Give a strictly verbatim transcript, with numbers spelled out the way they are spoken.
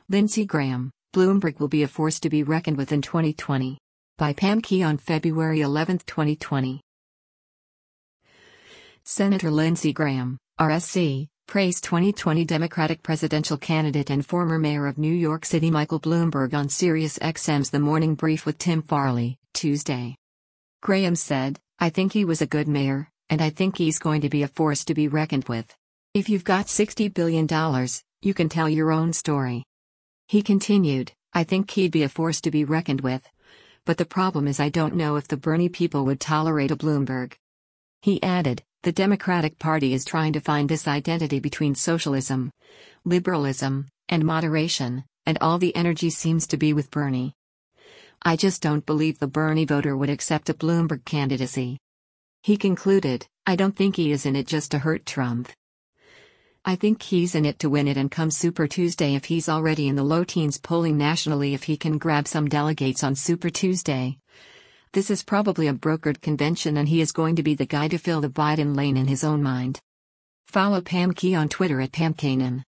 Lindsey Graham, Bloomberg will be a force to be reckoned with in twenty twenty. By Pam Key on February eleventh, twenty twenty. Senator Lindsey Graham, R S C, praised twenty twenty Democratic presidential candidate and former mayor of New York City Michael Bloomberg on Sirius X M's The Morning Brief with Tim Farley, Tuesday. Graham said, "I think he was a good mayor, and I think he's going to be a force to be reckoned with. If you've got sixty billion dollars, you can tell your own story." He continued, "I think he'd be a force to be reckoned with. But the problem is I don't know if the Bernie people would tolerate a Bloomberg." He added, "The Democratic Party is trying to find this identity between socialism, liberalism, and moderation, and all the energy seems to be with Bernie. I just don't believe the Bernie voter would accept a Bloomberg candidacy." He concluded, "I don't think he is in it just to hurt Trump. I think he's in it to win it and come Super Tuesday if he's already in the low teens polling nationally if he can grab some delegates on Super Tuesday. This is probably a brokered convention and he is going to be the guy to fill the Biden lane in his own mind." Follow Pam Key on Twitter at Pam Kanan.